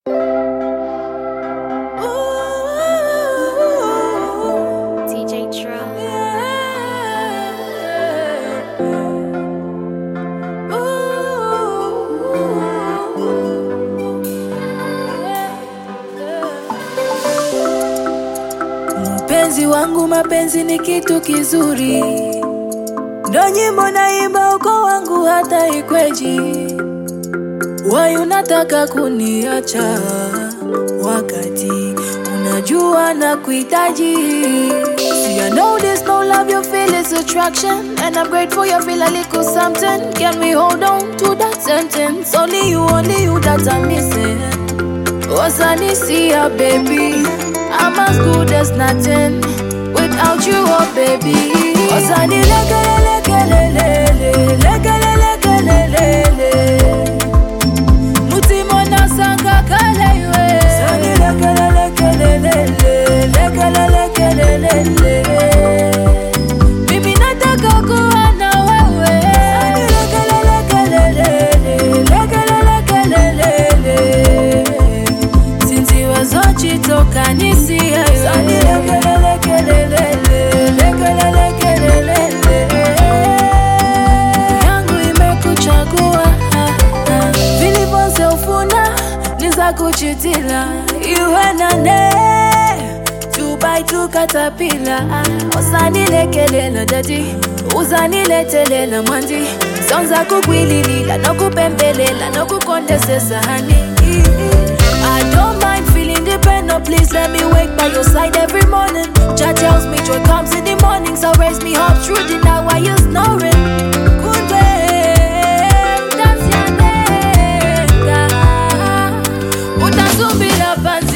Mpenzi wangu, mapenzi ni kitu kizuri, ndo nyimbo naimba uko wangu hata ikweji. Why unataka kuniacha wakati unajua na kuhitaji? See, I know there's no love, you feel it's attraction, and I'm grateful you feel a little something. Can we hold on to that sentence? Only you that I'm missing. Wasanisia, baby, I'm as good as nothing without you, oh baby. Wasani lekelele, mutima na sanga kalewe. Wasani lekelele, mimi nataka kuwa na wewe. Sinzi wazochi toka nisi ayo. Yangu imekuchagua, vilivyoze ufuna niza kuchitila. Iwe nane tubai tukatapila. Osanilekelela dadi, uzaniletelela mwandi. Sonza kukwililila, no kupembelela, no kukondesesa hani. I don't mind feeling dependent, please let me wake by your side every morning. Jah tells me joy comes in the morning, so raise me up through the night while you're snoring. Kunde, dance ya nenga, utasumbila panzi.